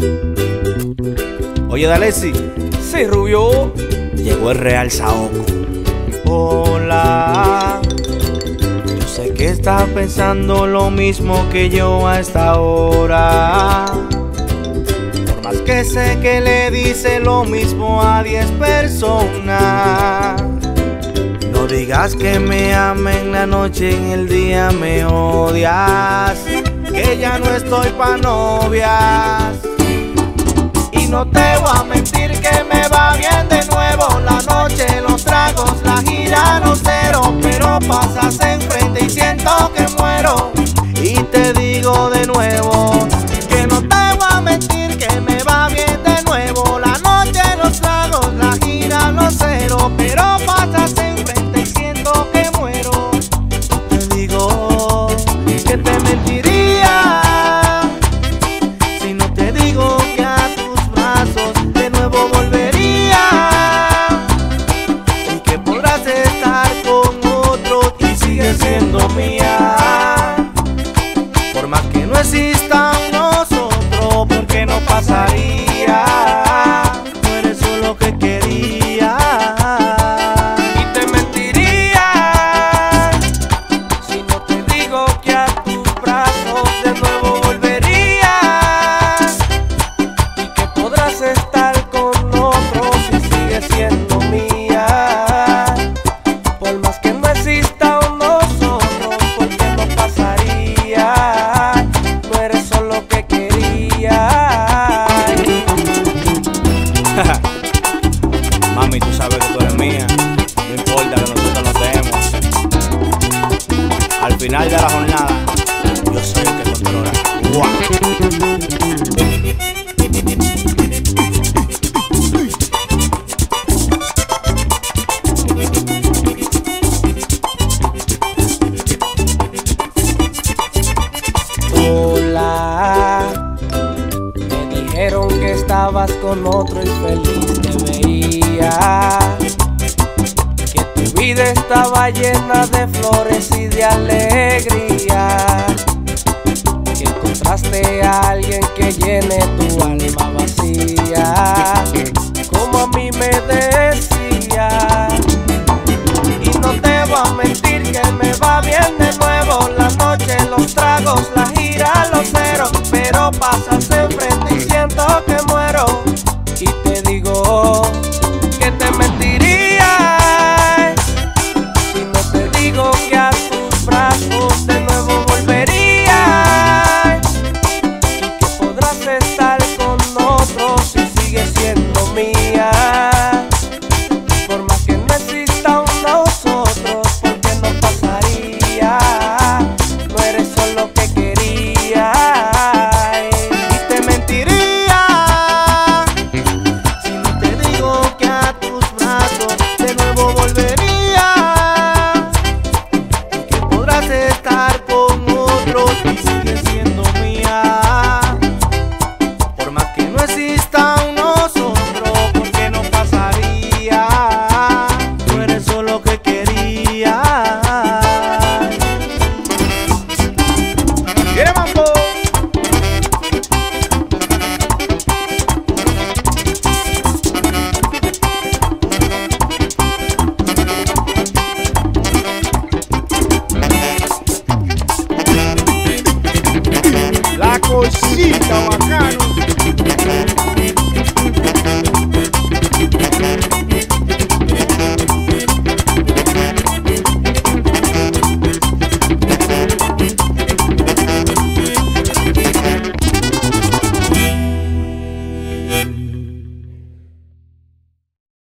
Oye, Dalesi. Sí, Rubio. Llegó el Real Saoko. Hola. Yo sé que estás pensando lo mismo que yo a esta hora. Por más que sé que le dice lo mismo a 10 personas. No digas que me ama en la noche y en el día me odias. Que ya no estoy pa' novias. Y no te voy a mentir que me va bien de nuevo. La noche, los tragos, la gira, no cero. Pero pasas enfrente y siento que muero. Y te digo de nuevo que no te voy a mentir que me va bien de nuevo. La noche, los tragos, la gira, no cero. Pero pasas enfrente y siento que muero. Te digo que te mentiría si no te digo que a tus brazos de nuevo volvería. Y que podrás estar con otro y sigues siendo mía. Por más que no existan nosotros, porque no pasaría. Tú eres solo que quería. Y te mentiría si no te digo que a tus brazos de nuevo volvería. Y que podrás estar con otros y sigues siendo mía. Por más que no exista un nosotros, porque no pasaría. Tú eres solo que quería. Mami, tú sabes que tú eres mía. No importa que nosotros nos demos. Al final de la jornada, yo soy el que controla. ¡Guau! Hola. Me dijeron que estabas con otro y feliz te veía. Que tu vida estaba llena de flores y de alegría. Que encontraste a alguien que llene tu alma vacía. Como a mí me decía. Y no te voy a mentir que me va bien de nuevo. La noche, los tragos, la gira, los ceros. Pero pasas enfrente y siento que